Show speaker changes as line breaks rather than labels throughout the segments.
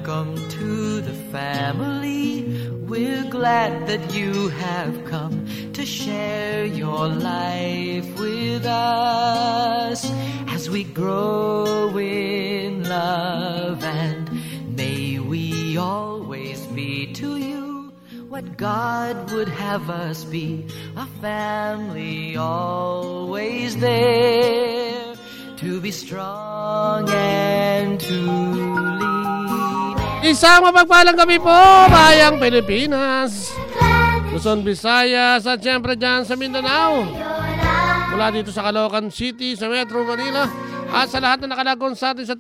Welcome to the family. We're glad that you have come to share your life with us as we grow in love, and may we always be to you what God would have us be, a family always there to be strong and to lean.
Isang mapagpalang gabi po, bayang Pilipinas, Luzon, Visayas, at syempre dyan sa Mindanao. Mula dito sa Caloocan City, sa Metro Manila, at sa lahat na nakalagon sa atin sa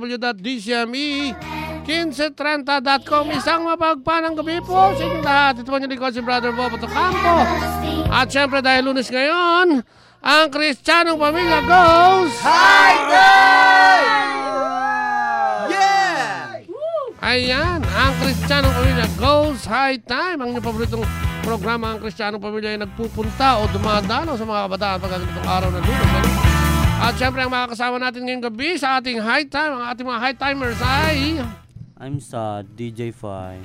www.dcme1530.com. Isang mapagpalang gabi po sa inyong lahat. Ito po yung likod si Brother Bob Campo. At syempre dahil Lunes ngayon, ang Kristiyanong Pamilya goes
High Time!
Ayan, ang Kristiyanong Pamilya goes High Time. Ang inyong paboritong programa, ang Kristiyanong Pamilya ay nagpupunta o dumadalaw sa mga kabataan pagkakitong araw ng Lunes. At syempre ang mga kasama natin ngayong gabi sa ating High Time, ang ating mga High Timers ay...
I'm sad, DJ Fi,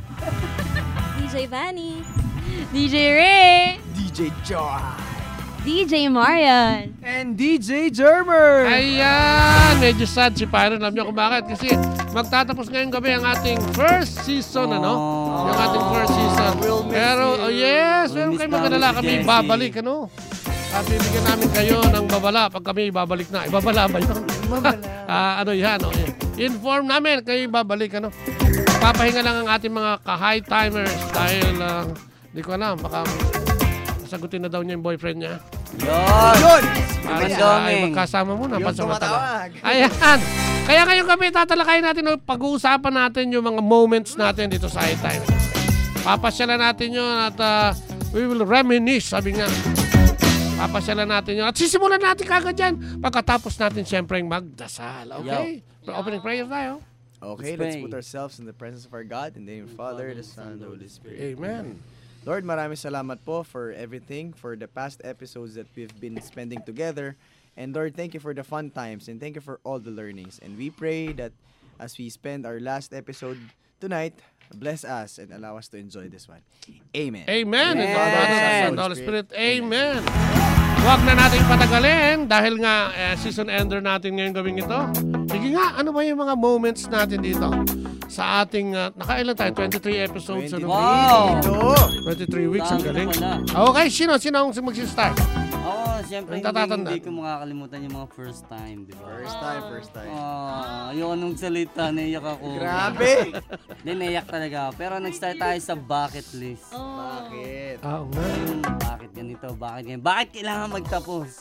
DJ Vanny, DJ Ray,
DJ Joy,
DJ Marian,
and DJ Germer.
Ayan, medyo sad si Pyron. Alam niyo kung bakit? Kasi magtatapos ngayong gabi ang ating first season, ano? Yung ating first season. Pero, oh yes, meron kayo magdala kami babalik, ano? At bibigyan namin kayo ng babala pag kami babalik na. Ibabala ba yun? Ano yan? Okay. Inform namin kayo babalik, ano? Papahinga lang ang ating mga ka-high timers dahil, di ko alam, baka sagutin na daw niya yung boyfriend niya.
Yun!
Ay, magkasama muna. Ayan. Kaya ngayong gabi, tatalakayin natin, pag-uusapan natin yung mga moments natin dito sa High Time. Papasyalan natin yun at we will reminisce, sabi nga. Papasyalan natin yun. At sisimulan natin kagad dyan. Pagkatapos natin siyempre magdasal. Okay? Opening prayer tayo.
Okay, let's put ourselves in the presence of our God, in the name of the Father, the Son, and the Holy Spirit.
Amen.
Lord, maraming salamat po for everything, for the past episodes that we've been spending together. And Lord, thank you for the fun times and thank you for all the learnings. And we pray that as we spend our last episode tonight, bless us and allow us to enjoy this one. Amen.
Amen. And the Holy Spirit. Amen. Huwag na natin patagalin dahil nga season ender natin ngayong gawing ito. Sige nga, ano ba yung mga moments natin dito? Sa ating, nakailan tayo? 23 episodes.
23.
Wow!
23 weeks, ang galing. Okay, sino ang mag-start?
Siyempre hindi ko makakalimutan yung mga first time, di ba?
First time.
Ayoko nung salita, naiyak ako.
Grabe!
Hindi, naiyak talaga. Pero nag-start tayo sa bucket list.
Bakit?
Bakit ganito? Bakit ganyan? Bakit kailangan magtapos?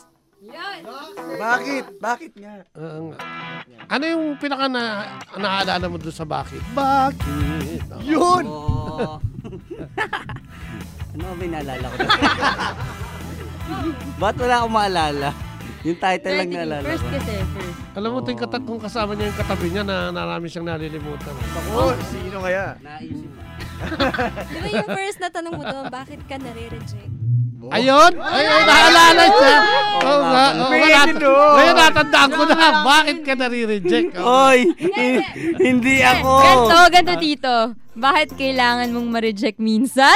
Bakit nga?
Ano yung pinaka naalala mo doon sa bakit? Bakit?
Yun!
Ano ba naalala ko? Ba't wala akong maalala? Yung title lang naalala ko.
First kasi, first.
Alam mo, kung kasama niya yung katabi niya na marami siyang nalilimutan.
Sino kaya?
Naisip mo.
Di ba yung first na tanong mo doon, bakit ka nare-reject?
Ayun! Ayun, naalala siya! Oo nga. Ngayon natandaan ko na, bakit ka nare-reject?
Oy! Hindi ako!
Ganto dito. Bakit kailangan mong ma-reject minsan?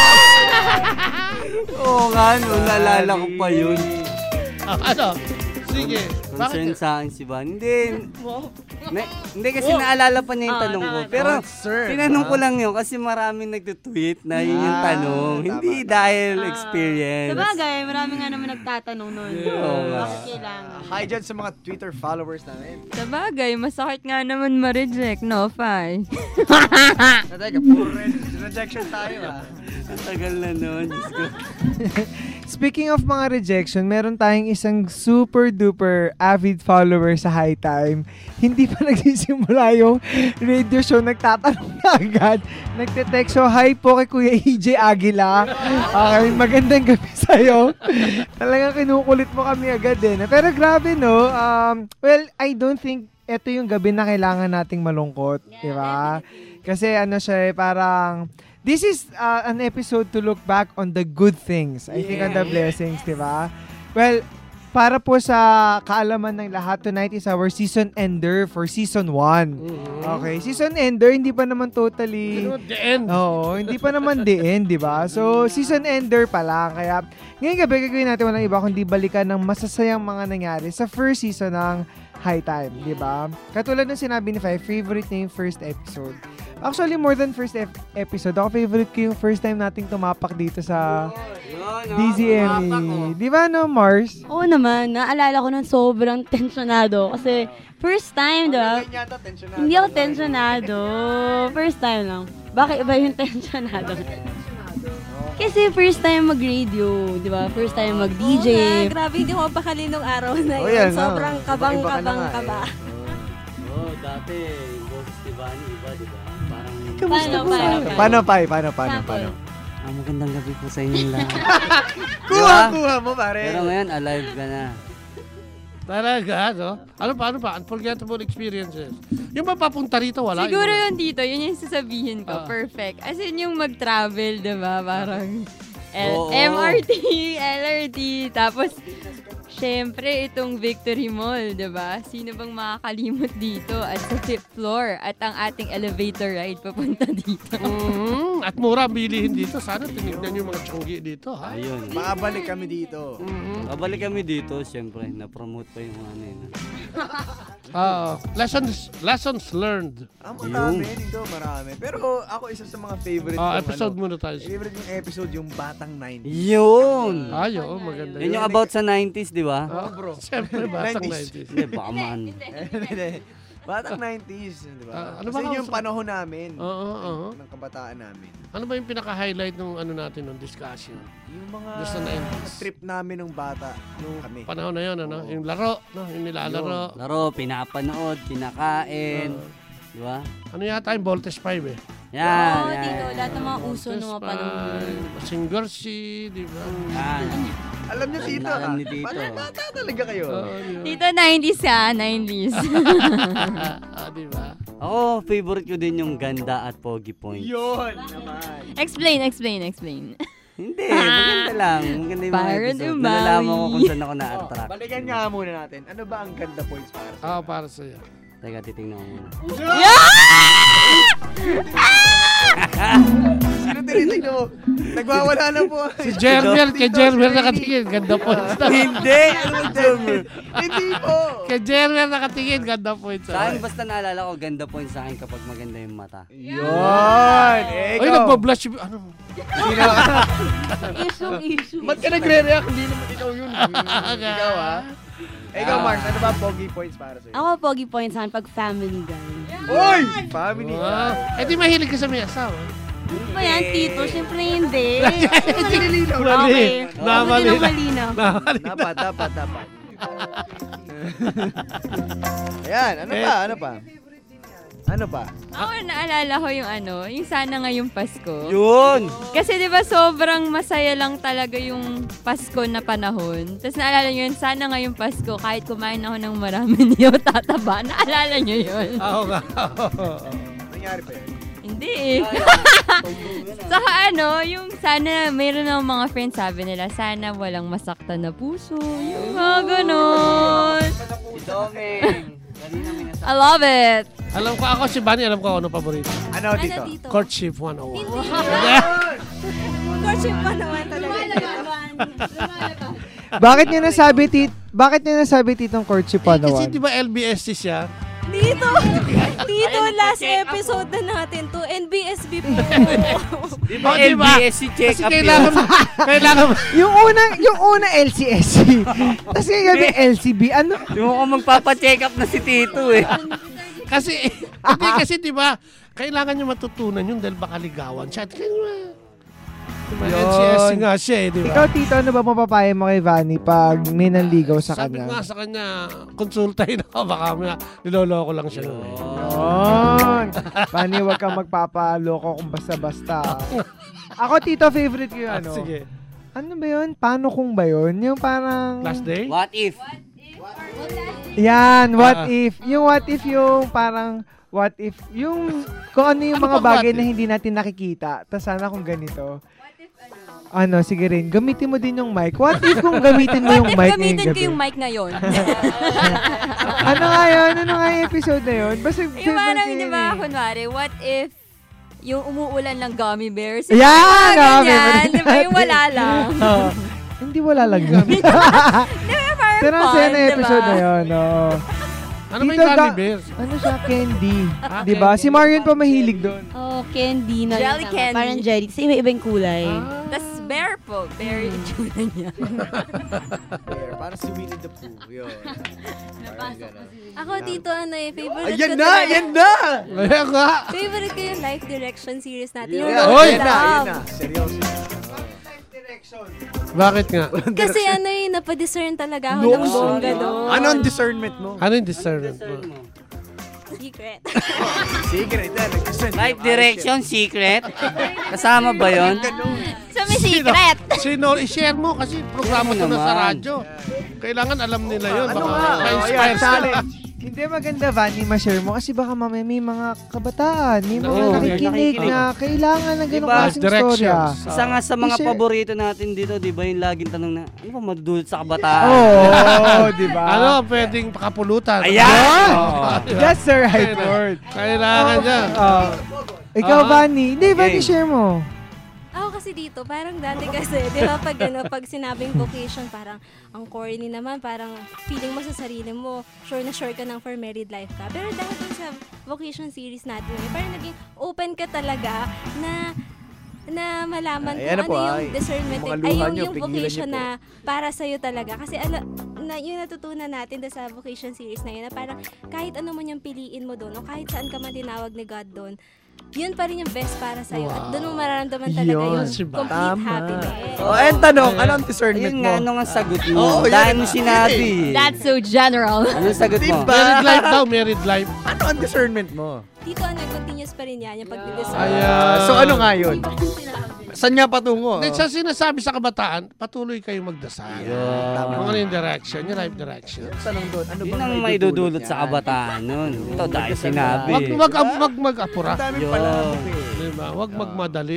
Oo nga, naalala ko pa yun.
Ano? Sige.
Concern sa akin si Van. Hindi kasi naalala pa niya yung tanong ko. Pero tinanong ko lang yun kasi maraming nagtutweet na yun yung tanong. Hindi dahil experience.
Sabagay, marami nga naman nagtatanong nun. Bakit kailangan?
Hi dyan sa mga Twitter followers namin.
Sabagay, masakit nga naman ma-reject, no, Fai?
Teka, puro rejection tayo
Ang tagal na nun.
Speaking of mga rejection, meron tayong isang super duper avid follower sa High Time. Hindi pa nagsisimula yung radio show, nagtatanong na agad. Nagte-text, so hi po kay Kuya EJ Aguila. Okay, magandang gabi sa'yo. Talagang kinukulit mo kami agad Pero grabe no, well, I don't think ito yung gabi na kailangan nating malungkot. Diba? Kasi siya parang this is an episode to look back on the good things. I think on the blessings, di ba? Well, para po sa kaalaman ng lahat, tonight is our season ender for season 1. Okay, season ender, hindi pa naman totally...
The end.
Oo, hindi pa naman the end, di ba? So, season ender pa lang. Kaya, ngayong gabi, gagawin natin walang iba kundi balikan ng masasayang mga nangyari sa first season ng High Time, di ba? Katulad ng sinabi ni Five, favorite niya yung first episode. Actually, more than first episode, ako favorite ko yung first time nating tumapak dito sa DZME. Di ba, no, Mars?
Oo naman, naalala ko ng sobrang tensyonado. Kasi first time, di ba? Hindi ako tensyonado. First time lang. Bakit iba yung tensyonado? Kasi first time mag-radio, di ba? First time mag-DJ.
Grabe, hindi ko mapakali nung araw na yun. Sobrang kabang-kabang-kaba.
Oo, dati, yung boses ni Bunny, iba, di ba?
Paano?
Paano?
Magandang gabi po sa inyo lahat.
Kuha mo, pare.
Pero ngayon, alive ka na.
Talaga, no? Paano pa? Unforgettable experiences. Yung mapapunta rito, wala.
Siguro yun dito, yun yung sasabihin ko. Perfect. As in yung mag-travel, diba? Parang MRT, LRT, tapos syempre, itong Victory Mall, diba? Sino bang makakalimot dito? At sa 5th floor, at ang ating elevator ride papunta dito.
At mura bilihin dito. Sana tinignan yung mga tiyonggi dito, ha?
Ayun.
Makabalik kami dito.
Babalik kami dito, siyempre. Na-promote pa yung ano yun.
Lessons learned.
Marami dito, marami. Pero ako isa sa mga favorite kong
Episode muna tayo.
favorite yung episode, yung Batang 90s.
Yun!
Ayo, maganda
Yun yung about sa 90s, di ba?
Bro.
Siyempre, batang 90s.
Hindi, baka man.
Batang 90s, di ba?
Ano ba
Kasi yun yung
ang-
panahon namin.
Oo.
Ng kabataan namin.
Ano ba yung pinaka-highlight nung ano natin, nung discussion?
Yung mga
Just na 90s.
trip namin nung bata, nung kami.
Panahon na yun, ano? Yung laro, no? Yung nilalaro.
Laro, pinapanood, kinakain. Di ba?
Ano yata yung Voltes 5 eh?
Yan,
Oo,
yan.
dito. Lahat ng mga uso ng mga panahon.
Singersi, di ba?
Yan.
Alam niyo Tito,
Alam ni Tito.
Paano bata talaga kayo?
Di ba?
Dito 90s ha, 90s.
Di ba?
Ako, favorite ko din yung Ganda at Pogi Point.
Yun naman.
explain.
Hindi, maganda lang. Maganda yung mga
Byron
episode.
Umawi.
Nalalaman ko kung saan ako na-attract.
Balikan nga muna natin. Ano ba ang ganda points para sa?
Para sa'yo.
Teka, titingnan ko muna.
Sino tinitignan mo? Nagwawala na po.
Si Jermer, kay Jermer nakatingin. Ganda points na.
Hindi! Ano ba Jermer?
Hindi po.
Kay Jermer nakatingin. Ganda points.
Sa akin, basta naalala ko, ganda point sa akin kapag maganda yung mata.
Yun.
Ay, nagpa-blush. Ano?
Issue.
Ba't ka nagre-react? Hindi naman ikaw yun. Ikaw ha? Ikaw Mark, ano ba pogi points para sa'yo?
Ako, pogi points saan pag family guy.
Uy! Family.
Eh di mahilig ka sa may asawa.
Ano ba yan, Tito? Siyempre hindi.
Mali.
Mabuti ng malinaw.
Dapat. Ayan, ano pa?
Ako naalala ko yung sana ngayong Pasko.
Yun!
Kasi 'di ba sobrang masaya lang talaga yung Pasko na panahon. Tapos naalala niyo yun, sana ngayong Pasko kahit kumain ako ng marami niyo tataba. Naalala niyo yun?
Ako nga.
Nangyari pa yun?
Hindi eh. Saka yung sana mayroon ng mga friends sabi nila, sana walang masaktan na puso. Yung mga ganon.
Si Domeng. Kanina may nasa...
I love it.
Alam ko ako si Bunny, alam ko ano paborito.
Ano dito?
Courtship 101.
Courtship pa naman talaga.
Bakit niyo nasabi titong courtship
Kasi
101?
di ba LBSC siya?
Dito, last episode na natin to, NBSB po.
Di ba
Oh, diba?
LBSC
Kasi
check-up
kailangan
Yung una LCSC. Tapos yung gabi LCB. Ano?
Di mo ko magpapacheck up na si Tito eh.
Kasi di ba kailangan nyo matutunan yun dahil baka ligawan siya. Diba,
Yun.
LCSC nga siya eh, di
Ikaw,
ba?
Tito, ano ba mapapaya mo kay Vanny pag may nanligaw sa
Sabi ko nga
kanya?
sa kanya, konsultahin ako, baka niloloko lang siya. nun eh.
Yun. Vanny, huwag kang magpapaloko kung basta-basta. Ako, Tito, favorite ko yung
Sige.
Ano ba yun? Paano kung ba yun? Yung parang...
Last day?
What if?
Yan, what if. Yung what if yung parang... What if, yung kung ano yung
Ano
mga
bang what
bagay
if?
na hindi natin nakikita. Tas sana kung ganito. sige rin, gamitin mo din yung mic. What if kung gamitin mo yung mic ngayong
Gamitin ko
gabi?
yung mic ngayon.
Ano nga yun? Ano nga yung episode na yun? Basta
Yung parang, di ba, kunwari, what if yung umuulan ng gummy bears?
Yan!
Ganyan, di ba, yung wala lang.
Hindi wala lang yun.
Di ba, parang
Pero ang
fun,
saya na
di ba?
episode na yun. Oh.
Ano ba
Dito
yung gummy bears?
Ano siya? Candy. Diba? Si Marion pa mahilig doon.
Oh, candy na.
Jelly
tama.
candy.
Parang jelly. Kasi iba-ibang kulay.
Tas bear po. Bear yung tsura niya.
There, parang si Winnie the Pooh. Yun. Parang gano'n.
Ako dito, favorite
Ayan
ko
na!
talaga.
Ayan na!
Ayan nga.
Favorite ko yung Life Direction series natin. Yung
Yeah,
Road
Oy!
to
Ayan na! Ayan
Love.
na! Seryoso.
Bakit nga?
Kasi napadiscern talaga ako
No.
ng bongga doon.
Ano ang discernment mo?
Ano yung discernment mo?
Secret.
Secret yan. Nag-discern.
Life direction, secret. Kasama ba yun?
So, may secret.
Sino? I-share mo kasi programa to na sa
naman.
radyo. Kailangan alam nila yun.
Ano
Baka
nga?
ma-inspire
Ayan,
sila.
challenge.
Hindi maganda, Vanny, ma-share mo. Kasi baka mamaya may mga kabataan, may mga
Oo,
nakikinig
nakikinig.
na kailangan ng ganong
Diba?
klaseng storya.
Isa nga sa mga
I-share.
paborito natin dito, di ba yung laging tanong na, ano ba madudulot sa kabataan?
Oo, di ba?
Ano, pwedeng pakapulutan.
Ayan!
That's the right word.
Kailangan niya.
Ikaw,
Ah.
Vanny. Hindi, Vanny,
Okay.
share mo.
Ako kasi dito, parang dati kasi, di ba, pag sinabing vocation, parang ang corny naman, parang feeling mo sa sarili mo, sure na sure ka ng for married life ka. Pero dahil dun sa vocation series natin, parang naging open ka talaga na malaman
Ayan na
kung
po,
ano
ay.
yung discernment,
Mga
ay
luha
yung
nyo, pigilan
vocation
nyo po.
na para sa'yo talaga. Kasi yung natutunan natin doon sa vocation series na yun, na parang kahit ano man yung piliin mo doon, o kahit saan ka man tinawag ni God doon, yun pa rin yung best para sa'yo. At doon mo mararamdaman talaga
Yun,
yung
si Ba.
complete
Tama.
happiness.
Oh, and tanong, ano ang discernment
Ayun
mo?
nga, ano nga sagot mo?
Oo, yan
Dahil mo
nga.
sinabi.
That's so general.
Anong sagot mo?
Diba?
Married life daw, married life.
Ano ang discernment mo?
Dito, continuous pa rin yan, yung pag-discern.
Ayan.
So ano nga yun? Saan nga patungo?
Hindi, sa sinasabi sa kabataan, patuloy kayo magdasal.
Tama.
Kung ano yung direction, yung life direction.
Tanong doon, ano
Yun
bang
ang may dudulot sa kabataan nun. Ito dahil sinabi.
Wag mag-apura.
Ang dami
Yo.
pala.
Diba? Wag magmadali.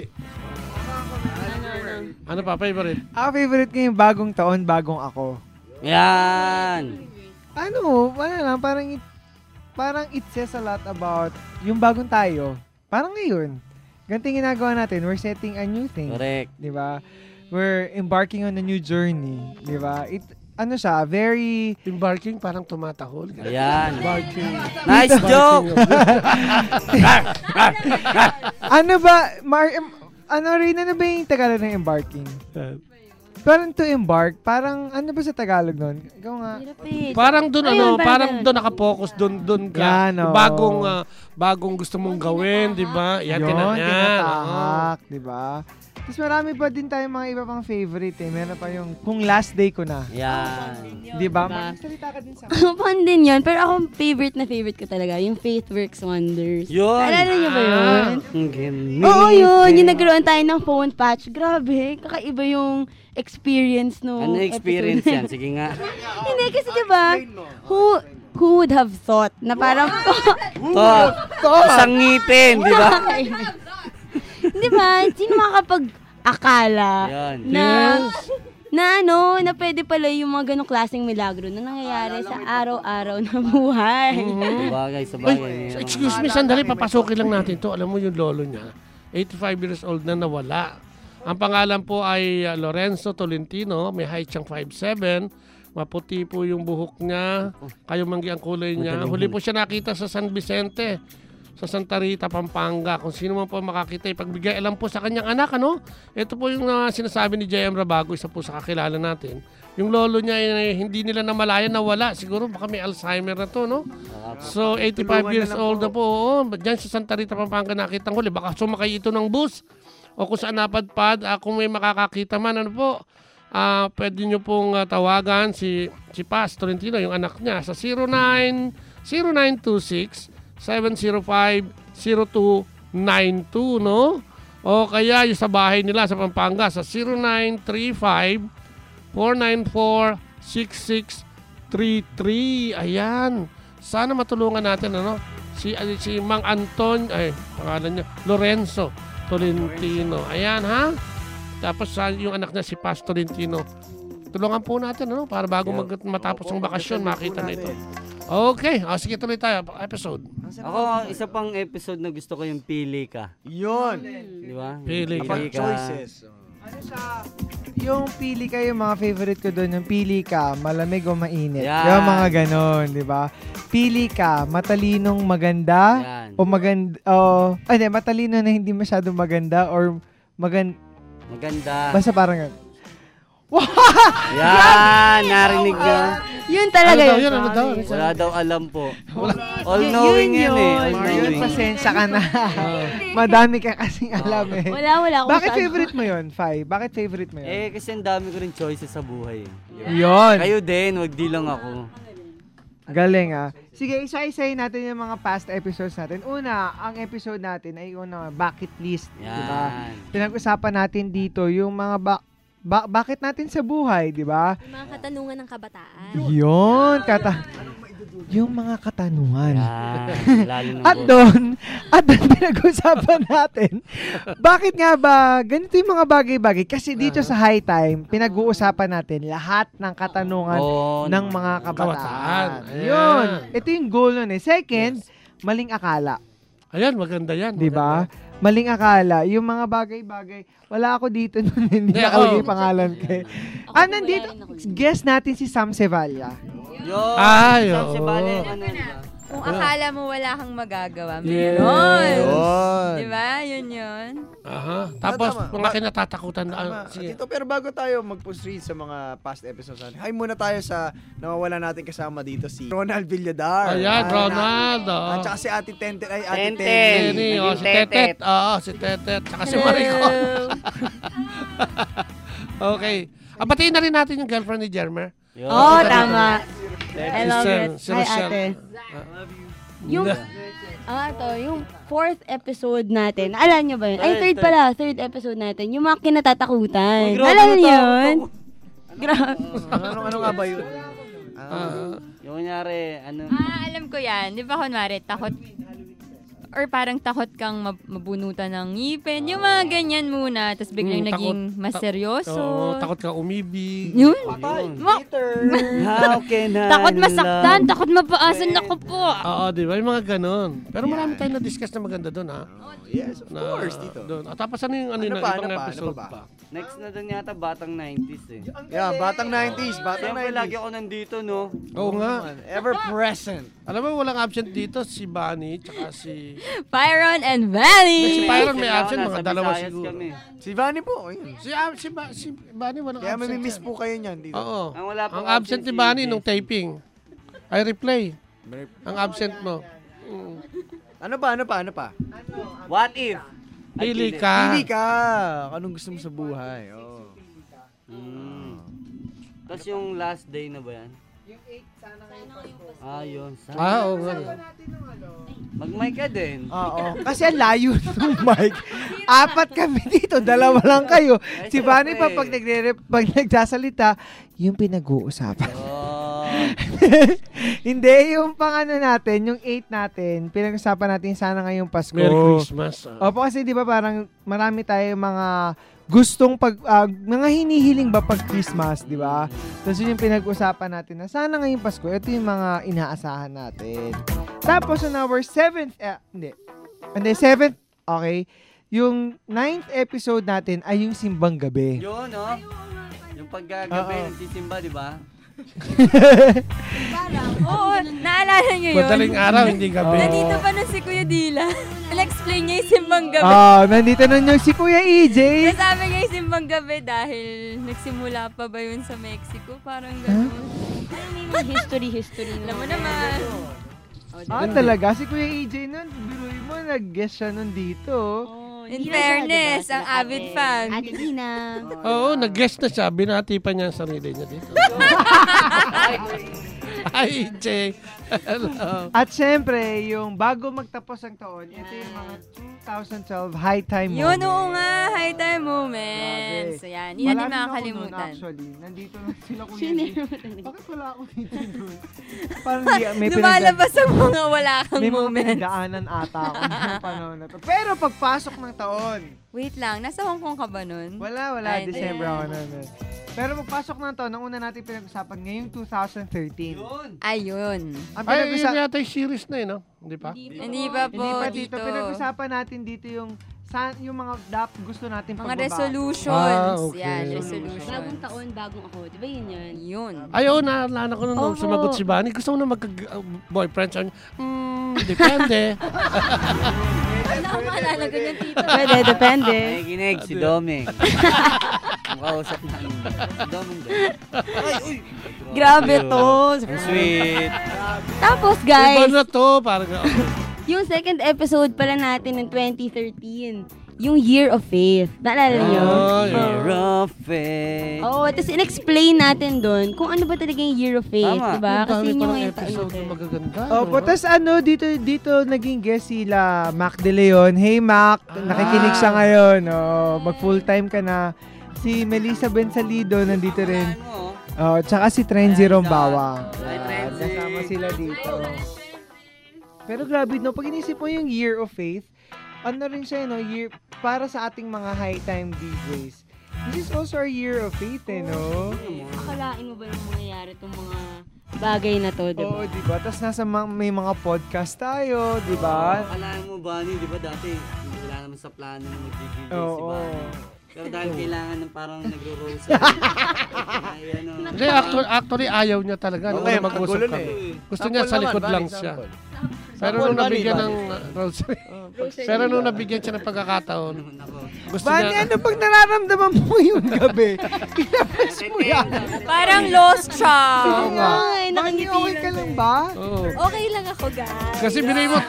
Ano pa, favorite?
Ako favorite ko yung bagong taon, bagong ako.
Yan.
Wala lang, parang it says a lot about yung bagong tayo. Parang ngayon, ganito yung ginagawa natin, we're setting a new thing.
Correct.
Di ba? We're embarking on a new journey. Di ba? Very...
Embarking, parang tumatahol.
Ayan.
Embarking.
Nice joke!
ano ba, ano ba yung Tagalog ng embarking? Parang to embark, parang ano ba sa Tagalog nun? Ikaw nga.
Hirap eh.
Parang doon
Ayun,
parang
ganun.
doon nakapokus doon ka.
Yan,
Yung
oo.
bagong gusto mong gawin, 'di ba? Yan
Yun,
tinatahak.
tinatahak, di ba? Tapos marami pa din tayong mga iba pang favorite eh. Meron pa yung kung last day ko na.
Yan.
Di ba?
Diba?
Magsalita ka din sa
Fun din yun. Pero ako, favorite ko talaga, yung Faith Works Wonders.
Yun.
Alala niyo ba yun?
Ang galing.
Oo, yun. Yung nagkaroon tayo ng phone patch. Grabe, kakaiba yung experience no.
Ano experience yan? Sige nga.
Hindi, kasi diba, who would have thought na parang,
Isang ngipin, di ba?
di ba, sino makakapag-akala
Yan.
na pwede pala yung mga ganong klaseng milagro na nangyayari sa araw-araw na buhay.
Sabagay.
Excuse me, sandali, papasukin lang natin to. Alam mo yung lolo niya, 85 years old na nawala. Ang pangalan po ay Lorenzo Tolentino, may height siyang 5'7", maputi po yung buhok niya, kayo manggi ang kulay niya. Huli po siya nakita sa San Vicente, sa Santa Rita, Pampanga. Kung sino man po makakita, ipagbigay alam po sa kanyang anak, ano? Ito po yung sinasabi ni J.M. Rabago, isa po sa kakilala natin. Yung lolo niya, hindi nila namalayan na wala. Siguro baka may Alzheimer na to, no? So, 85 years old na po. Oo, dyan sa Santa Rita, Pampanga nakita ko. Baka sumakay ito ng bus. O kung saan napadpad, kung may makakakita man, ano po, pwede nyo pong tawagan si Paz Tolentino, yung anak niya, sa 0926-705-0292, no? O kaya yung sa bahay nila sa Pampanga, sa 0935-494-6633. Ayan. Sana matulungan natin, ano? Si Mang Anton, pangalan niya, Lorenzo Tolentino. Ayan, ha? Tapos yung anak niya si Pastor Lintino. Tulungan po natin, ano? Para bago matapos ang bakasyon, makita na ito. Okay. Sige, tuloy tayo. Episode.
Ako, isa pang episode na gusto ko yung Pili Ka.
Yun.
Di ba?
Pili Ka.
Choices.
Yung pili ka, yung mga favorite ko doon, yung pili ka, malamig o mainit.
Yan.
Yung mga ganon, di ba? Pili ka, matalinong maganda
Yan.
o maganda, hindi, matalino na hindi masyadong maganda or
Maganda.
basta parang
Yan, narinig niyo.
Yun talaga yun.
Ano daw?
Wala daw alam po. All-knowing yan eh.
Yun, pasensya ka na. Madami ka kasing alam eh.
Wala.
Bakit favorite mo yun, Fai? Bakit favorite mo yun?
Kasi ang dami ko rin choices sa buhay.
Yun.
Kayo din, wag di lang ako.
Galing Sige, isa-isayin natin yung mga past episodes natin. Una, ang episode natin ay bucket list.
Yan.
Diba? Pinag-usapan natin dito yung mga bakit natin sa buhay, di ba?
Yung mga katanungan ng kabataan.
Yun, yung mga katanungan.
Lalo na
At doon pinag-usapan natin, bakit nga ba ganito yung mga bagay-bagay? Kasi dito sa High Time, pinag-uusapan natin lahat ng katanungan ng mga kabataan. Yun. Ito yung goal nun eh. Second, maling akala.
Ayan, maganda yan.
Di ba? Maling akala. Yung mga bagay-bagay. Wala ako dito nun. Hindi nakalagay pangalan ko. Nandito. Guest natin si Sam Sevilla.
Sam Sevilla,
Kung akala mo wala kang magagawa,
Yeah.
meron. Diba? Yun.
Tapos,
Tama.
mga kinatatakutan na.
Dito, pero bago tayo mag-proceed sa mga past episodes natin, hi muna tayo sa nawawala natin kasama dito si Ronald Villadar.
Ayan, Ronald.
At saka si Ate Tente. Ay, Ate
Tente.
Tente.
Si Tetet. Si Tetet. Tsaka si Marico. Okay. Batiin na rin natin yung girlfriend ni Jermer.
Tama. I love it.
Si
Hi,
Rochelle.
ate. Yung, yung 4th episode natin. Alam nyo ba yun? Ay, third episode natin. Yung mga kinatatakutan. Alam niyo yun? Grabe.
Ano nga ba yun?
Yung kunyari,
Alam ko yan. Di ba kunwari, takot or parang takot kang mabunutan ng ngipin. Yung mga ganyan muna. Tapos biglang naging mas seryoso.
Takot ka umibig.
Yun.
how can I
Takot masaktan. Takot mapaasan ako po.
Oo, di ba? Yung mga ganun. Pero marami tayong na-discuss na maganda doon, ha?
Yes, of course, dito.
Doon. Tapos ano yung ibang episode pa?
Next na doon yata, Batang 90s eh.
Yeah, Batang 90s. Batang
Siyempre,
90s.
lagi ako nandito, no?
Oo nga.
Ever present.
Alam mo, walang absent dito. Si Bunny, tsaka si...
Pyron and Valley.
Si Pyron may
Kasi
absent,
nasa
mga dalawa
Visayas
siguro.
kami.
Si Vanny po. Ayun.
Si Bunny walang
Kaya
absent.
mamimiss
yan.
po kayo niyan dito.
Oo.
Ang wala pong
Ang absent ni
absent si
Bunny
Jess.
nung taping. I replay. Ang absent mo.
Ano pa?
What if?
Pili ka.
Pili ka. Anong gusto mo sa buhay? Oh.
Tapos yung last day na ba yan? Yung 8, sana ngayon. Yun.
Oo nga.
Mag-mic ka din.
Oo. Kasi ang layo ng mic. 4 kami dito, 2 lang kayo. Si Bunny pa pag nagsasalita, yung pinag-uusapan. Hindi, yung yung 8 natin, pinag-usapan natin sana ngayong Pasko.
Merry Christmas.
Opo, kasi di ba parang marami tayong mga gustong mga hinihiling ba pag Christmas, di ba? Tapos yun yung pinag-usapan natin na sana ngayong Pasko, ito yung mga inaasahan natin. Tapos on our 7th, okay, yung 9th episode natin ay yung Simbang Gabi.
Yun, no? Yung paggagabi, nagsisimba, di ba?
Oo, naalala nyo yun?
Madaling araw, hindi gabi.
Nandito pa nun si Kuya Dila. Na-explain niya yung simbang gabi.
Nandito na yung si Kuya EJ.
Nasabi niya yung simbang gabi dahil nagsimula pa ba yun sa Mexico? Parang gano'n.
History.
Alam mo naman.
Talaga? Si Kuya EJ nun, biruin mo, nag-guest siya nun dito.
In fairness, ang avid fan.
Ate Dina.
Oo, nag-guest na siya. Binati pa niya ang sarili niya dito. Hi, EJ. Hello.
At syempre, yung bago magtapos ang taon, ito yung mga 2012 high time
Yun,
moments.
oo nga, high time moments.
Grabe.
Ayan, yun
Wala
din
din ako
makakalimutan.
nun, actually. Nandito lang sila Kuya
Sino
Jay.
yun?
Bakit wala ako dito nun? Parang may
Lumalabas ang mga wala kang
may mga
moments.
pinagdaanan ata ako ng panahon na to. Pero pagpasok ng taon,
Wait lang, nasa Hong Kong ka ba nun?
wala.
Ay,
December
hindi.
ako nun. Pero pagpasok ng taon, ang una natin pinag-usapan ngayong 2013.
Ayun.
Ang
Ay, yun
pinag-usapan,
yata yung series na no? Hindi pa?
Hindi pa po
hindi pa
dito.
dito. Pinag-usapan natin dito yung mga gusto natin
Mga
pagbabago.
resolutions.
Ah, okay.
Yan, resolutions.
Bagong taon, bagong ako. Di ba yun yun?
Yun.
Ay, oo, naalala ko nung
Opo.
sumagot si Bunny. Gusto mo na magka-boyfriend siya. Depende.
Wala akong maalala ganyan, tito.
Pwede, depende.
Ay, ginig, si Doming. Ang kausap namin. Si Doming doon. Ay, uy!
Grabe to.
Ang sweet.
Tapos
Iba
guys,
na to. Parang,
yung second episode pala natin ng 2013, yung Year of Faith. Naalala niyo?
Year of Faith.
Oo, tapos in-explain natin doon kung ano ba talaga yung Year of Faith,
Tama.
diba?
ang
Kasi
dami
yun yung
parang
ngayon
episode
taon
na magaganda.
Opo, tas dito naging guest sila Mac De Leon. Hey Mac, nakikinig siya ngayon. Mag full time ka na. Si Melissa Bensalido nandito rin. Tsaka si Trenzy Rombawa.
Hi, Trenzy.
Kasama sila dito. Pero grabe no, pag inisip mo yung Year of Faith, ano rin siya, no? Year, para sa ating mga high time DJs. This is also our Year of Faith, no?
Akalain mo ba yung mangyayari itong mga bagay na to, diba?
Oo, diba? Tapos may mga podcast tayo, diba?
Akala mo, Bunny, di ba dati, wala naman sa plano na mag-DJ si
Oo.
Bunny. Pero dahil kailangan ng parang nagro-rose.
Hindi, actually, ayaw niya talaga. Nung
Okay,
mag-usap
magulo na
kami.
eh.
Gusto niya sa likod lang siya. Pero nung nabigyan ng rosary, pero nung nabigyan siya ng pagkakataon, gusto
Bani,
niya,
ano pag nararamdaman mo yung gabi? Ilabas mo yan.
Parang lost siya.
Oo nga.
Ay,
Bani, okay ka lang ba?
oo.
Okay lang ako, guys.
Kasi binigay mo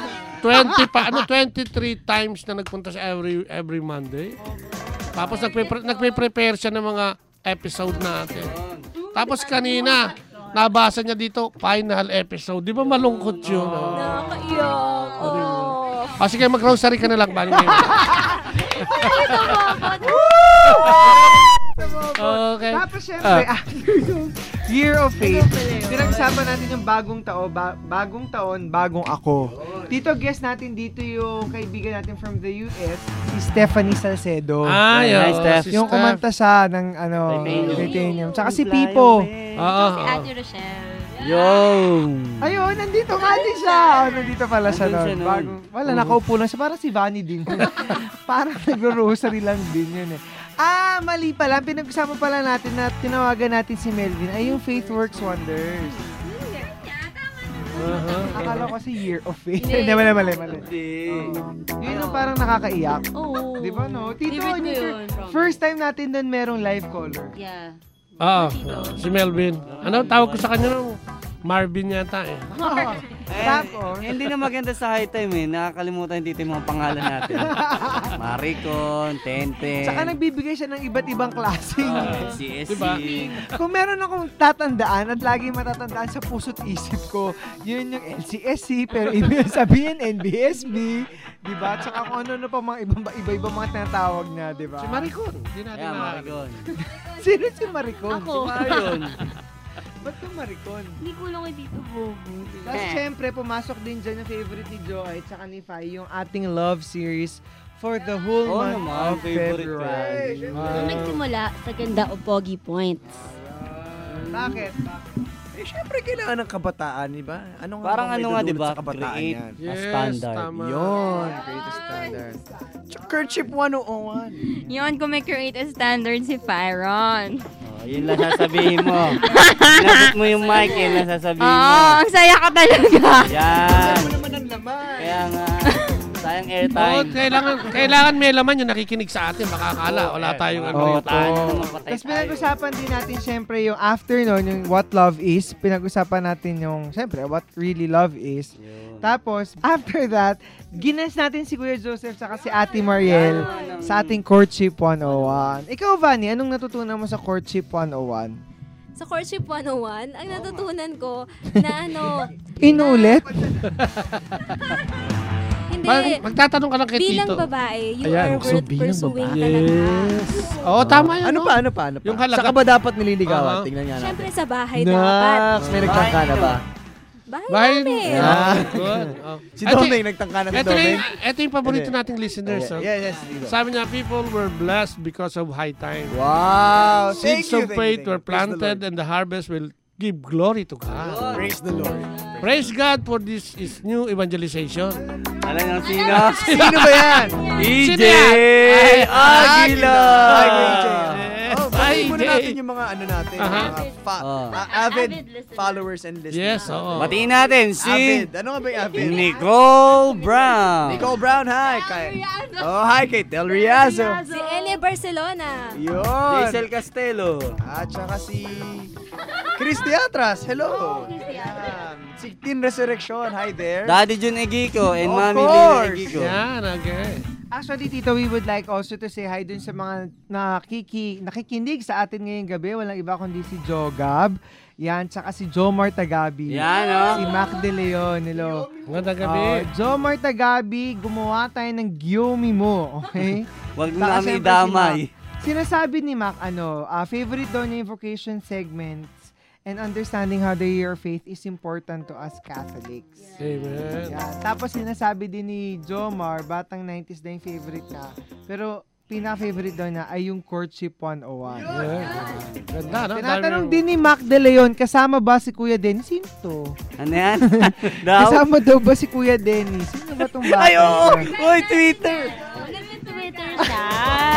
23 times na nagpunta siya every Monday. Tapos nagpe-prepare siya ng mga episode natin. Tapos kanina, nabasa niya dito, final episode. Di ba malungkot yun?
Nakakaiyak. Oh.
Sige, mag-grocery ka na lang. Bali ngayon. Okay.
Tapos syempre, after yung Year of Faith, pinag-usapan natin yung bagong taon, bagong ako. Dito, guest natin dito yung kaibigan natin from the US, si Stephanie Salcedo.
Ay,
Nice, Steph.
Yung kumanta siya ng Titanium. Tsaka si Pipo.
Oo.
Si Ate Rochelle.
Yo!
Ayun, nandito nga din siya. Nandito pala siya
Nandun siya
nun.
nun.
Bagong, wala, nakaupo lang siya. Parang si Vanny din. Parang nagro-rosary lang din yun eh. Mali pala. Pinag-usapan pala natin na tinawagan natin si Melvin ay yung Faith Works Wonders. Akala ko si Year of Faith. Hindi, mali. Yun yung parang nakakaiyak.
Oo.
Di ba, no? Tito,
Favorite ko
yun,
yun.
first time natin doon merong live caller.
Yeah.
Oo. Si Melvin. Ano, tawag ko sa kanya nung Marvin yata eh.
Tapos,
Hindi na maganda sa high time eh. Nakakalimutan dito yung mga pangalan natin. Maricon, Tenten,
saka nagbibigay siya ng iba't ibang klaseng.
CSC.
Diba?
Kung meron akong tatandaan at lagi matatandaan sa puso't isip ko, yun yung LCSC, pero ibig sabihin NBSB, di ba? At saka kung ano pa mga iba-ibang mga tinatawag niya, di ba?
Si Maricon. Hindi natin
Kaya
na.
Maricon.
Sino si Maricon?
Ako.
Ayun.
Ba't ka Maricon?
Hindi ko lang kay Tito Bobo.
Tapos syempre, pumasok din dyan yung favorite ni Joy at saka ni Fai, yung ating love series for the whole
Oo
month
naman,
of
favorite
February.
Nung nagsimula sa ganda o Pogi Points.
Bakit?
Eh, syempre kailangan ng kabataan, di ba? Ano nga
Parang
bang
ano
may
nga,
dudulot
di ba?
sa kabataan
Create
yan?
Yes,
standard.
tama.
Yun, create a standard. Kerchief 101.
Yun, kung may create a standard si Fyron.
Yun lang sasabihin mo. Pinasok mo yung mic, yun lang sasabihin mo.
Oo, ang saya ka talaga.
Yan.
naman ang laman.
Kaya nga, sayang
Oo,
airtime.
kailangan may laman yung nakikinig sa atin. Makakala, wala tayong ano.
Oo.
Tahan na mapatay
Tapos
tayo.
pinag-usapan din natin syempre yung after nun, yung what love is. Pinag-usapan natin yung, syempre, what really love is.
Yun.
Tapos, after that, gines natin si Kuya Joseph saka si Ate Mariel sa ating Courtship 101. Ikaw, Vanny, anong natutunan mo sa Courtship 101?
sa Courtship 101, ang natutunan ko na
Inulit?
hindi.
Magtatanong ka lang kay
Bilang
Tito.
babae, you
Ayan,
are worth pursuing talaga.
Yes. Oo, tama yun.
Ano
no?
pa?
Yung halaga.
Saka ba dapat nililigawan?
Uh-huh.
Tingnan nga natin.
Siyempre sa bahay dapat.
May nagtangka na ba?
Bahay namin.
Good. Oh.
Si Domeng, nagtangka na si Domeng.
Ito yung paborito nating listeners.
Yes, dito.
Sabi niya, people were blessed because of high time.
Wow!
Seeds of faith were planted and the harvest will give glory to God.
Praise the Lord.
Praise God for this is new evangelization.
Alam niyo sino?
Sino ba yan?
EJ
Aguila!
Aguila!
Oh, batiin muna
EJ.
natin yung mga natin, mga avid followers and listeners.
Yes, oo.
Batiin natin si
Avid. Ano nga ba yung avid?
Nicole Brown.
Nicole Brown, hi. Hi kay Del Riazo.
Si Elia Barcelona.
Yun.
Jaisel Castelo.
At saka si Chris Diatras. Hello. Yan. Si Teen Resurrection. Hi there.
Daddy Jun Egico and
Of
Mami
course.
Lynn Egico.
Yan, okay.
Actually, Tito, we would like also to say hi dun sa mga nakikinig sa atin ngayong gabi. Walang iba kundi si Joe Gab. Yan, tsaka si Jomar Tagabi.
Yan, oh.
Si Mac De Leon. Hello.
Magandang gabi.
Jomar Tagabi, gumawa tayo ng Gyomi mo. Okay?
Huwag mo
Saka
namin
syempre
idamay.
Sinasabi ni Mac, favorite daw niya yung vocation segments and understanding how the year of faith is important to us Catholics.
Amen.
Yan. Tapos sinasabi din ni Jomar, batang 90s na yung favorite na. Pero pinaka-favorite daw niya ay yung Courtship 101.
Yeah. Ganda, no?
Tinatanong din ni Mac De Leon, kasama ba si Kuya Dennis? Sino to?
Ano yan? Daw?
Kasama daw ba si Kuya Dennis? Sino ba itong bata?
Ay, oo! Uy, Twitter!
Twitter siya.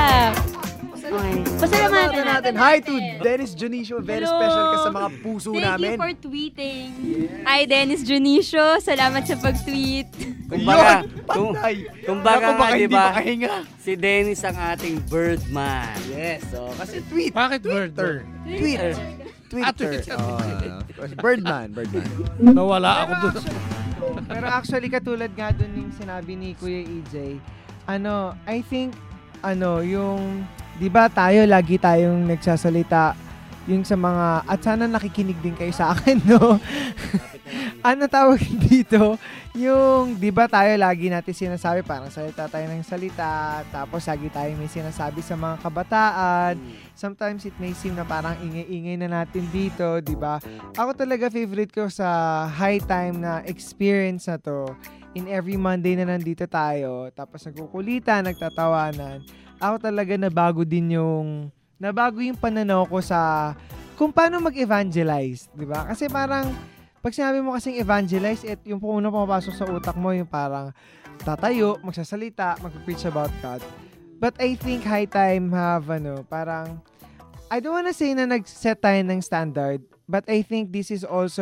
Okay. Pasalamatan natin.
Hi to Dennis Junicio. Very special ka sa mga puso namin.
Thank you for tweeting. Hi, Dennis Junicio. Salamat sa pag-tweet.
Kumbaga,
Patay.
kumbaga
Naku,
nga,
baka
di
hindi
ba?
makahinga.
Si Dennis ang ating Birdman.
Yes, kasi tweet.
Bakit bird?
Tweet. Twitter. Birdman.
Nawala ako dun.
Pero actually, katulad nga dun yung sinabi ni Kuya EJ, I think, yung, di ba tayo, lagi tayong nagsasalita yung sa mga, at sana nakikinig din kayo sa akin, no? Ano tawag dito? Yung, di ba tayo lagi natin sinasabi, parang salita tayo ng salita, tapos lagi tayo may sinasabi sa mga kabataan. Sometimes it may seem na parang ingay-ingay na natin dito, di ba? Ako talaga favorite ko sa high time na experience na to. In every Monday na nandito tayo, tapos nagkukulitan, nagtatawanan. Ako talaga nabago yung pananaw ko sa kung paano mag-evangelize, di ba? Kasi parang, pag sinabi mo kasing evangelize, yung unang pumapasok sa utak mo, yung parang tatayo, magsasalita, mag-preach about God. But I think high time have, parang, I don't wanna say na nag-set tayo ng standard, but I think this is also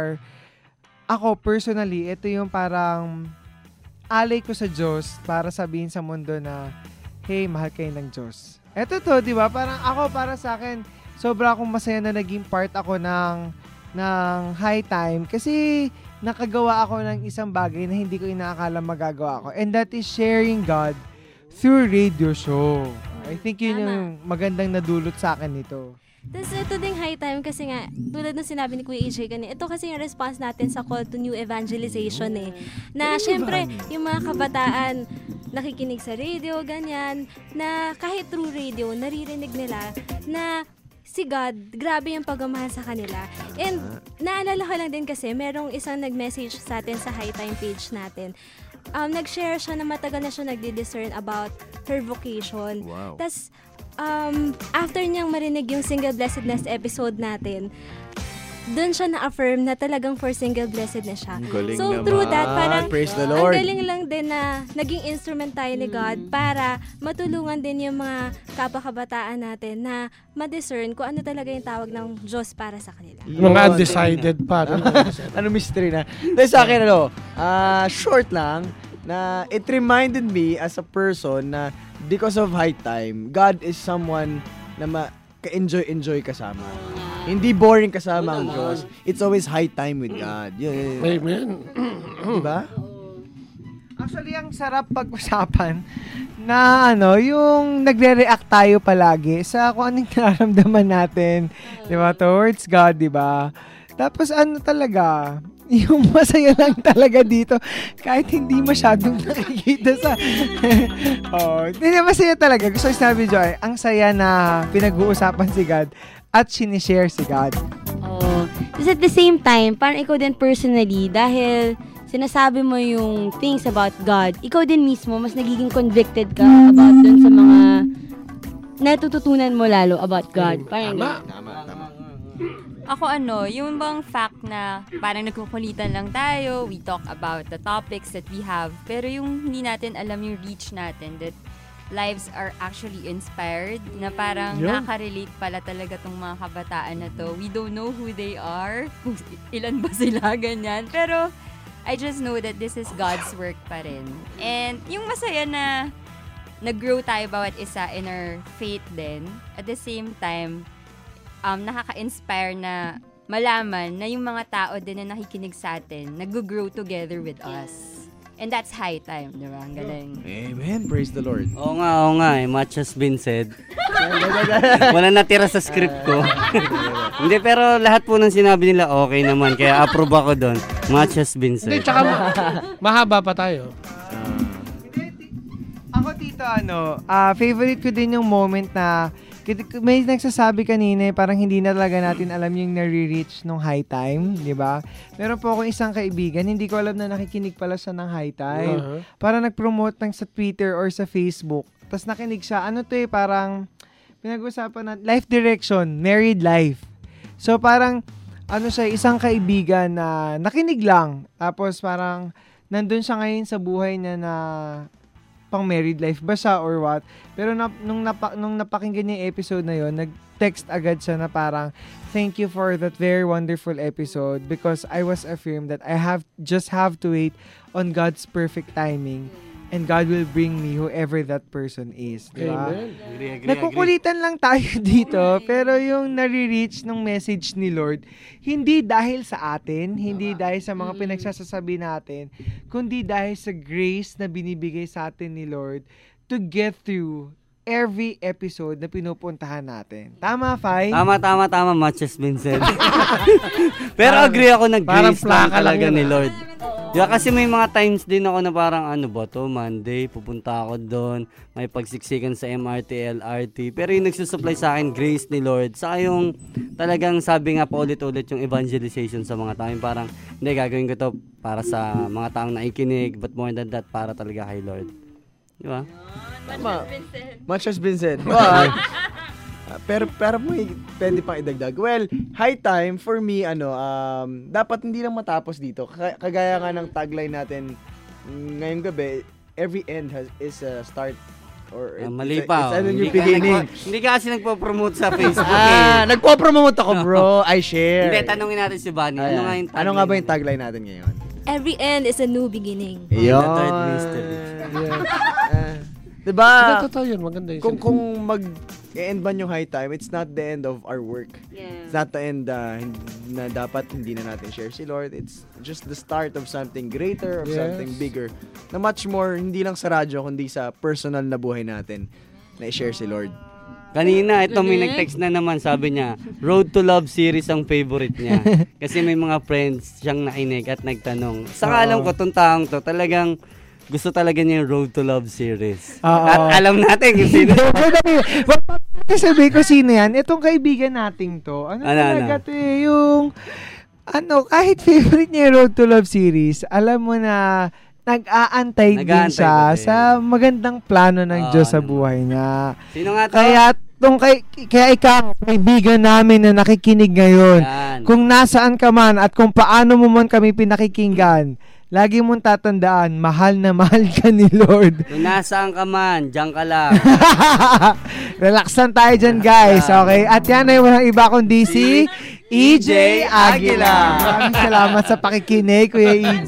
ako personally, ito yung parang alay ko sa Diyos para sabihin sa mundo na, hey, mahal kayo ng Diyos. Ito to, di ba? Parang ako, para sa akin, sobra akong masaya na naging part ako ng high time kasi nakagawa ako ng isang bagay na hindi ko inaakala magagawa ko. And that is sharing God through radio show. I think yun yung magandang nadulot sa akin nito.
Tapos ito ding high time kasi nga, tulad ng sinabi ni Kuya EJ kanina, ito kasi yung response natin sa call to new evangelization Na syempre, yung mga kabataan nakikinig sa radio, ganyan, na kahit through radio, naririnig nila na si God, grabe yung pagmamahal sa kanila. And naalala ko lang din kasi, merong isang nag-message sa atin sa high time page natin. Nag-share siya na matagal na siya nagdi-discern about her vocation.
Wow.
Tas, after niyang marinig yung Single Blessedness episode natin, doon siya na-affirm na talagang for single blessed na siya. So, through that, parang
praise the Lord.
ang galing lang din na naging instrument tayo ni God para matulungan din yung mga kapakabataan natin na ma-discern kung ano talaga yung tawag ng Diyos para sa kanila.
Mga undecided pa.
Ano mystery na? Dahil sa akin, short lang, na it reminded me as a person na because of high time, God is someone na ka-enjoy kasama. Hindi boring kasama ang Diyos. It's always high time with God. Yun.
Amen.
Diba?
Actually, ang sarap pag-usapan na yung nagre-react tayo palagi sa kung anong nararamdaman natin, di ba, towards God, di ba? Tapos talaga, yung masaya lang talaga dito, kahit hindi masyadong nakikita sa... hindi masaya talaga. Gusto ko sabi, Joy, ang saya na pinag-uusapan si God at sinishare si God.
Tapos at the same time, parang ikaw din personally, dahil sinasabi mo yung things about God, ikaw din mismo, mas nagiging convicted ka about dun sa mga natututunan mo lalo about God. Parang
Tama.
Ako yung bang fact na parang nagkukulitan lang tayo, we talk about the topics that we have, pero yung hindi natin alam yung reach natin, that lives are actually inspired, na parang nakaka-relate pala talaga tong mga kabataan na to. We don't know who they are, kung ilan ba sila, ganyan. Pero I just know that this is God's work pa rin. And yung masaya na nag-grow tayo bawat isa in our faith din, at the same time, nakaka-inspire na malaman na yung mga tao din na nakikinig sa atin, nag-grow together with us. And that's high time, di ba? Ang galing.
Amen. Praise the Lord.
Oo nga. Much has been said. Wala natira sa script ko. Hindi, pero lahat po ng sinabi nila okay naman. Kaya approve ako doon. Much has been said.
Hindi, tsaka mahaba pa tayo.
Ako dito, favorite ko din yung moment na may nagsasabi kanina, parang hindi na talaga natin alam yung nare-reach nung high time, di ba? Meron po akong isang kaibigan, hindi ko alam na nakikinig pala siya ng high time. Parang nag-promote sa Twitter or sa Facebook. Tapos nakinig siya, parang pinag-usapan na life direction, married life. So parang, isang kaibigan na nakinig lang. Tapos parang, nandun siya ngayon sa buhay na pang married life ba siya or what. Pero nung napakinggan niya yung episode na yon, nag-text agad siya na parang, thank you for that very wonderful episode because I was affirmed that I just have to wait on God's perfect timing and God will bring me whoever that person is. Diba?
Agree.
Nakukulitan lang tayo dito, pero yung nare-reach ng message ni Lord, hindi dahil sa atin, hindi dahil sa mga pinagsasasabi natin, kundi dahil sa grace na binibigay sa atin ni Lord to get through every episode na pinupuntahan natin. Tama, Fai?
Tama. Much has been said. Pero agree ako na grace lang talaga ni Lord. Yeah, kasi may mga times din ako na parang Monday, pupunta ako doon, may pagsiksikan sa MRT, LRT. Pero yung nagsusupply sa akin, grace ni Lord. Saka yung talagang sabi nga pa ulit-ulit yung evangelization sa mga tao. Yung parang, hindi, gagawin ko to para sa mga taong naikinig, but more than that, para talaga kay Lord. Di ba?
Much has been said. Pero may pwede pang idagdag. Well, high time for me dapat hindi lang matapos dito. Kagaya nga ng tagline natin ngayong gabi, every end is a start or
mali pa.
It's a new beginning.
Hindi ka kasi nagpo-promote sa Facebook.
Nagpo-promote ako, bro. I share.
Hindi, tanungin natin si Bunny. Ano
nga ba yung tagline natin ngayon?
Every end is a new beginning.
Yun.
The third mystery.
Diba?
Totoo yun, maganda yun.
Kung mag-end man yung high time, it's not the end of our work.
Yeah.
It's not the end na dapat hindi na natin share si Lord. It's just the start of something greater, of something bigger. Na much more, hindi lang sa radyo, kundi sa personal na buhay natin na i-share si Lord.
Kanina, ito may nag-text na naman, sabi niya, Road to Love series ang favorite niya. Kasi may mga friends siyang nakinig at nagtanong. Saka alam ko, itong taong to, talagang gusto talaga niya yung Road to Love series. At alam natin kung sino.
Sabi ko sino yan. Itong kaibigan nating to. Talaga to yung kahit favorite niya yung Road to Love series, alam mo na nag-aantay din siya sa magandang plano ng Diyos sa buhay niya.
Sino nga to?
Kaya ikaw, kaibigan namin na nakikinig ngayon, kung nasaan ka man at kung paano mo man kami pinakikinggan, lagi mong tatandaan, mahal na mahal ka ni Lord.
Kung nasaan ka man, diyan ka lang.
Relax lang tayo dyan, guys. Okay? At yan ay walang iba kundi si EJ Aguila. Maraming salamat sa pakikinig, Kuya EJ.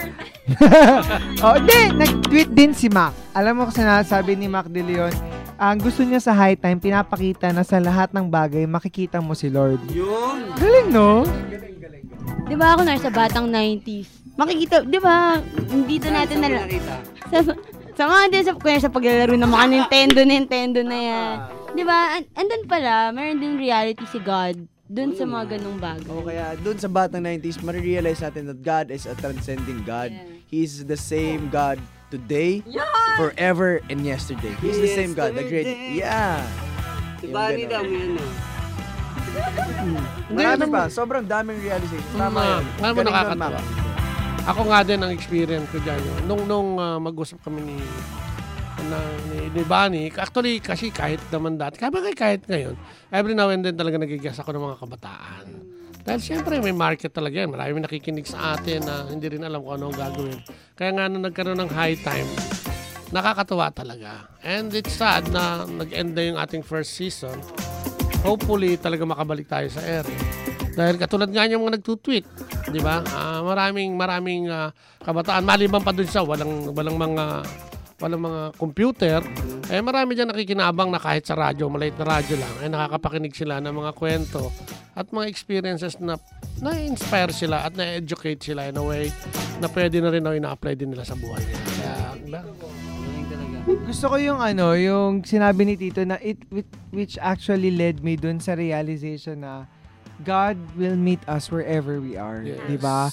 Nag-tweet din si Mac. Alam mo kung sinasabi ni Mac De Leon, ang gusto niya sa high time, pinapakita na sa lahat ng bagay, makikita mo si Lord.
Yun.
Galing, no?
Di ba ako nasa batang 90s? makikita, di ba, dito natin na
nakita.
sa mga din sa paglalaro ng mga Nintendo na yan. Di ba, andun pala, meron din reality si God dun sa mga ganung bagay.
O kaya dun sa batang 90s, marirealize natin that God is a transcending God. He's the same God today, forever, and yesterday. He's the same God, the great. Yeah.
Si Bunny daw yun.
Marami pa, sobrang daming realization. Tama yun.
Alam mo, nakakatawa. Ako nga din ang experience ko dyan. Nung mag-usap kami ni Bunny, actually, kasi kahit naman dati, kahit ngayon, every now and then talaga nagigas ako ng mga kabataan. Dahil siyempre may market talaga yan. Marami nakikinig sa atin na hindi rin alam kung ano ang gagawin. Kaya nga nung nagkaroon ng high time, nakakatuwa talaga. And it's sad na nag-end na yung ating first season. Hopefully talaga makabalik tayo sa air. Dahil katulad nga yung mga nagtutweet, di ba? Maraming kabataan, maliban pa dun sa walang mga computer, marami dyan nakikinabang na kahit sa radyo, maliit na radyo lang, nakakapakinig sila ng mga kwento at mga experiences na na-inspire sila at na-educate sila in a way na pwede na rin ina-apply din nila sa buhay nila. Kaya,
gusto ko yung sinabi ni Tito na which actually led me dun sa realization na God will meet us wherever we are, yes. 'Di ba?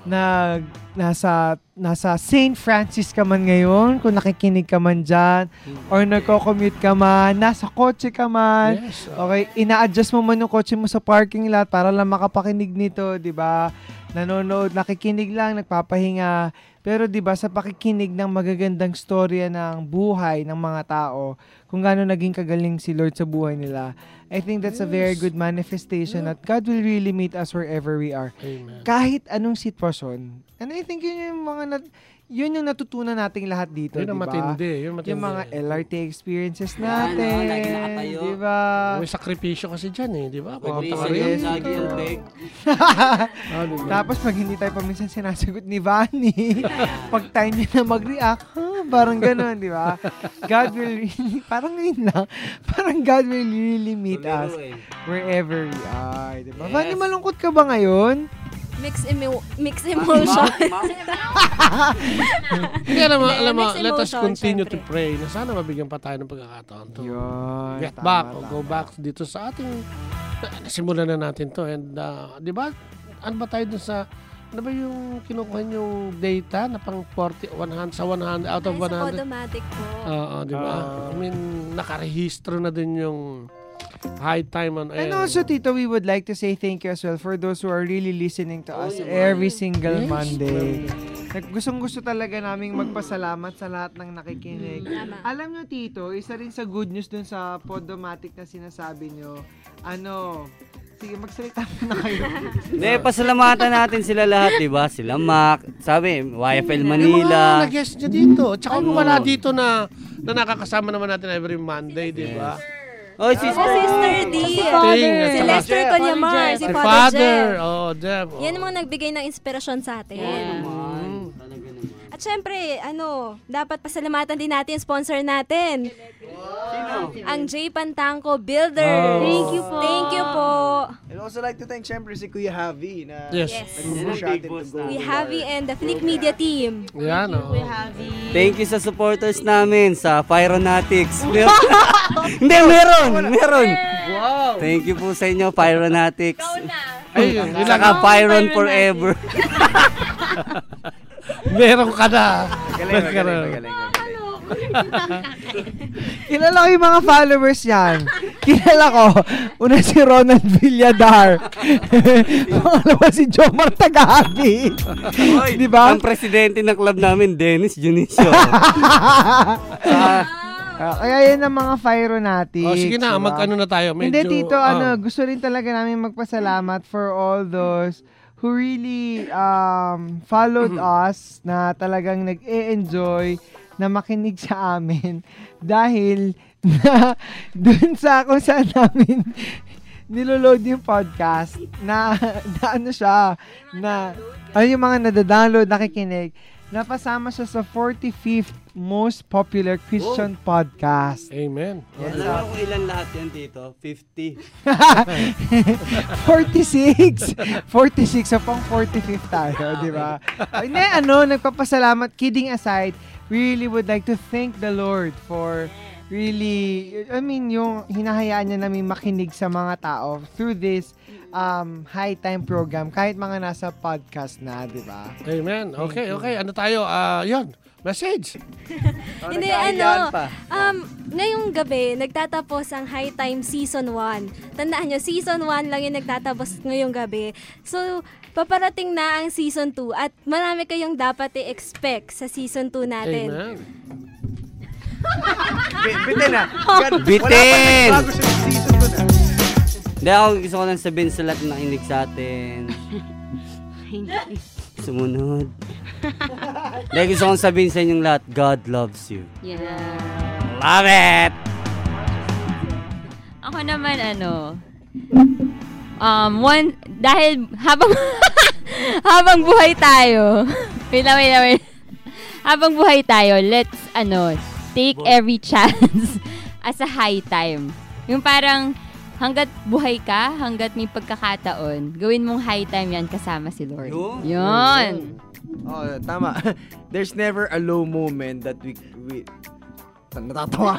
Nasa St. Francis ka man ngayon, kung nakikinig ka man diyan, or nagko-commute ka man, nasa kotse ka man. Yes, okay, ina-adjust mo man yung kotse mo sa parking lot para lang makapakinig nito, 'di ba? Nanonood, nakikinig lang, nagpapahinga. Pero 'di ba sa pakikinig ng magagandang storya ng buhay ng mga tao, kung gaano naging kagaling si Lord sa buhay nila, I think that's a very good manifestation that God will really meet us wherever we are.
Amen.
Kahit anong sitwasyon. And I think yun yung natutunan nating lahat dito,
yun
diba?
Matindi.
Yung mga LRT experiences natin. Diba?
May sakripisyo kasi dyan diba?
Tapos pag hindi tayo paminsan sinasagot ni Vanny, pag time niya na mag-react, parang gano'n, diba? God will really, parang ngayon lang, parang God will really meet us wherever we are, diba? Yes. Vanny, malungkot ka ba ngayon?
Mixed emotion.
Hindi, alam mo, let us continue to pray na sana mabigyan pa tayo ng pagkakataon to get back or go back dito sa ating simulan na natin to. And di ba, ano ba tayo dun sa ano ba yung kinukuha yung data na pang 100 sa 100 out of 100?
Sa Podomatic po.
Oo, di ba? I mean, nakarehistro na din yung high time on air.
And also, Tito, we would like to say thank you as well for those who are really listening to us every single Monday. Gustong-gusto talaga naming magpasalamat sa lahat ng nakikinig. Alam nyo, Tito, isa rin sa good news dun sa Podomatic na sinasabi nyo, sige, magsalita na kayo.
Hindi, pasalamatan natin sila lahat, di ba? Sila Mac, sabi, YFL Manila.
Yung mga nag-guest nyo dito. Tsaka wala dito na nakakasama naman natin every Monday, di ba?
Oh, Sister
D. Si Lester Conyamar. Si Father Jeff. Yan ang mga nagbigay ng inspirasyon sa atin. At syempre, dapat pasalamatan din natin sponsor natin.
Sino?
Ang J. Pantangco Builder.
Thank you po.
Thank you po.
I'd also like to thank syempre si Kuya Javi na
Nag-push
atin to go.
Kuya Javi and the Flick Media team.
Yan,
Kuya Javi.
Thank you sa supporters namin sa Pyronatics. Hindi, meron.
Wow.
Thank you po sa inyo, Pyronatics.
Ay,
saka Pyron Forever.
Meron ka na.
Magaling.
Kilala ko yung mga followers yan. Kilala ko. Una si Ronald Villadar. Pangalawa si Jomar Tagahabi. Diba?
Ang presidente ng club namin, Dennis Junicio.
Kaya yan ang mga Pyronatics.
Sige na, diba? Mag-ano na tayo. Medyo,
hindi, Tito, gusto rin talaga namin magpasalamat for all those who really followed us na talagang nag-e-enjoy na makinig sa amin dahil na dun sa kung saan namin niloload yung podcast na yung mga nadadownload, nakikinig, napasama siya sa 45th most popular Christian podcast.
Amen.
Alam mo kung ilan lahat yan dito? 50.
46. 46. So, pang 45th tayo, di ba? Hindi, nagpapasalamat. Kidding aside, we really would like to thank the Lord for really, yung hinahayaan niya namin makinig sa mga tao through this high time program, kahit mga nasa podcast na, di ba?
Amen. Okay. Ano tayo? Yun. Message.
Hindi, ngayong gabi, nagtatapos ang High Time Season 1. Tandaan nyo, Season 1 lang yung nagtatapos ngayong gabi. So, paparating na ang Season 2 at marami kayong dapat i-expect sa Season 2 natin.
Amen.
Bitin na.
Bitin!
Wala pa nagbago sa season 2 na.
Hindi, ako gusto ko lang sabihin sa lahat na nakinig sa atin. Sumunod. Hindi, gusto kong sabihin sa inyong lahat, God loves you.
Yeah.
Love it!
Ako naman, dahil habang buhay tayo, wait. Habang buhay tayo, let's, take every chance as a high time. Yung parang, hanggat buhay ka, hanggat may pagkakataon, gawin mong high time yan kasama si Lord. Yun.
Oh, tama. There's never a low moment that we natatawa.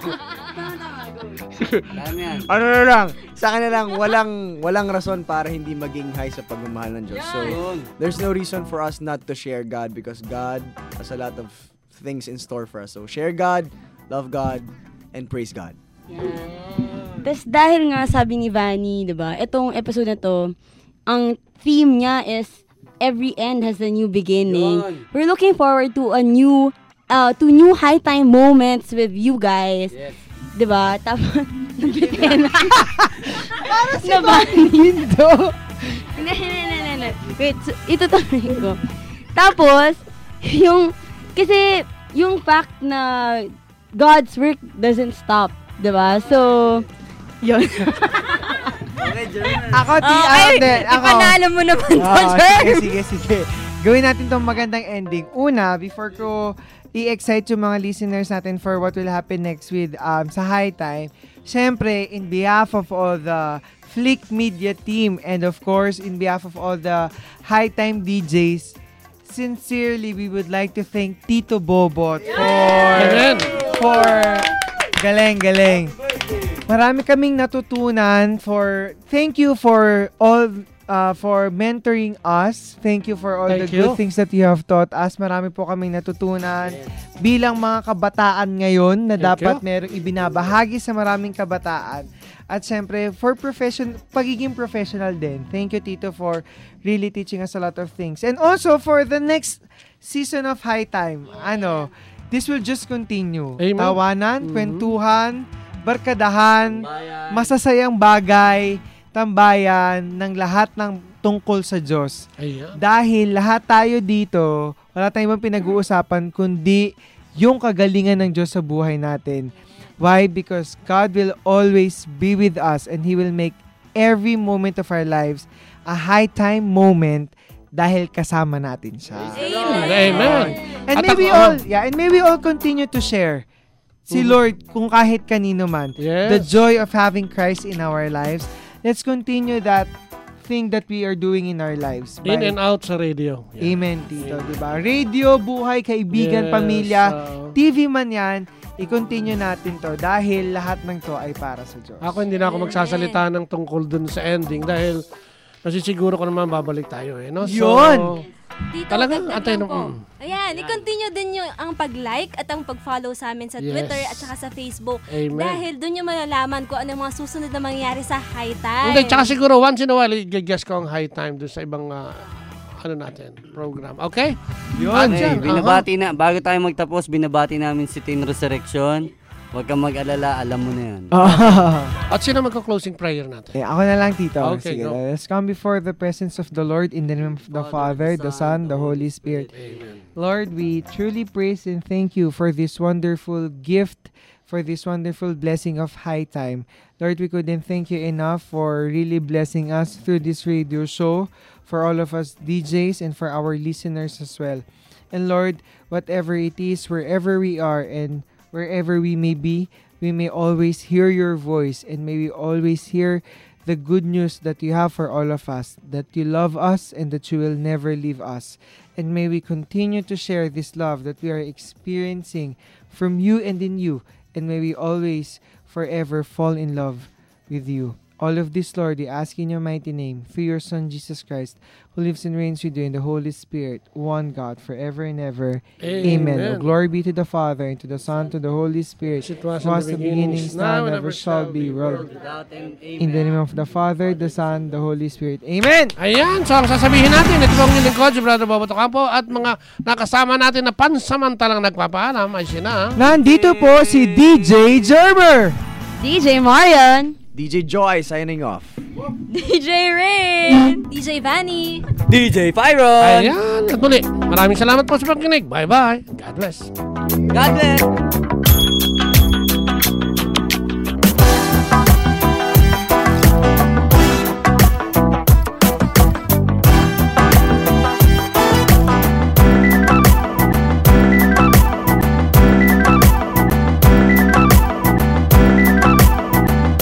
Sa akin na lang, walang rason para hindi maging high sa pagmamahal ng Diyos. So, there's no reason for us not to share God because God has a lot of things in store for us. So, share God, love God, and praise God.
Tapos dahil nga sabi ni Vanny, diba, itong episode na to, ang theme niya is every end has a new beginning. We're looking forward to new high time moments with you guys. Yes. Diba? Tapos, nabitin. Para si Vanny. Wait, itutuloy ko. Tapos, kasi yung fact na God's work doesn't stop, diba? So, yun.
Ako,
ipanalo mo naman to,
Sige. Gawin natin tong magandang ending. Una, before ko i-excite yung mga listeners natin for what will happen next with sa High Time, syempre, in behalf of all the Flick Media team and of course, in behalf of all the High Time DJs, sincerely, we would like to thank Tito Bobot for galing. Marami kaming natutunan thank you for all for mentoring us. Thank you for all the good things that you have taught us. Marami po kaming natutunan bilang mga kabataan ngayon na dapat merong ibinabahagi sa maraming kabataan. At syempre, for pagiging professional din. Thank you, Tito, for really teaching us a lot of things. And also, for the next season of High Time, this will just continue. Amen. Tawanan, kwentuhan, barkadahan, masasayang bagay, tambayan ng lahat ng tungkol sa Diyos. Dahil lahat tayo dito, wala tayong ibang pinag-uusapan kundi yung kagalingan ng Diyos sa buhay natin. Why? Because God will always be with us and He will make every moment of our lives a high time moment dahil kasama natin siya.
Amen.
And may we all continue to share si Lord kung kahit kanino man. The joy of having Christ in our lives. Let's continue that thing that we are doing in our lives.
In and out sa radio.
Amen, Tito. Diba? Radio, buhay, kaibigan, pamilya, TV man yan, i-continue natin to dahil lahat ng to ay para sa Diyos.
Ako hindi na ako magsasalita ng tungkol dun sa ending dahil nasisiguro ko naman babalik tayo no? So,
yun!
Dito,
talagang antay
Ayan, i-continue din yung ang pag-like at ang pag-follow sa amin sa Twitter at saka sa Facebook.
Amen.
Dahil dun yung malalaman ko ano mga susunod na mangyayari sa High Time.
Hindi, tsaka siguro once in a while, i-guess ko ang High Time doon sa ibang natin, program. Okay?
Yun.
Binabati na, bago tayo magtapos, binabati namin si Teen Resurrection. Huwag kang mag-alala, alam mo na yan.
At sino magka-closing prayer natin?
Ako na lang, Tito.
Okay,
sige,
go.
let's come before the presence of the Lord in the name of the Father, the Son, the Holy Spirit.
Amen.
Lord, we truly praise and thank you for this wonderful gift, for this wonderful blessing of High Time. Lord, we couldn't thank you enough for really blessing us through this radio show, for all of us DJs and for our listeners as well. And Lord, whatever it is, wherever we are and wherever we may be, we may always hear your voice, and may we always hear the good news that you have for all of us, that you love us and that you will never leave us. And may we continue to share this love that we are experiencing from you and in you, and may we always forever fall in love with you. All of this, Lord, we ask in your mighty name, through your Son, Jesus Christ, who lives and reigns with you in the Holy Spirit, one God, forever and ever. Amen. Oh, glory be to the Father, and to the Son, to the Holy Spirit,
It was in the beginning,
now, and ever shall be, world. In the name of the Father, the Son, the Holy Spirit. Amen!
Ayan, so ang sasabihin natin, ito pong lingkod, si Brother Bobo Tocampo, at mga nakasama natin na pansamantalang nagpapaalam ay sina.
Nandito po si DJ Gerber,
DJ Marian,
DJ Joy signing off.
DJ Rain!
DJ Vanny!
DJ Pyron!
Ayan, at muli, maraming salamat po sa pagkinig. Bye-bye. God bless.
God bless!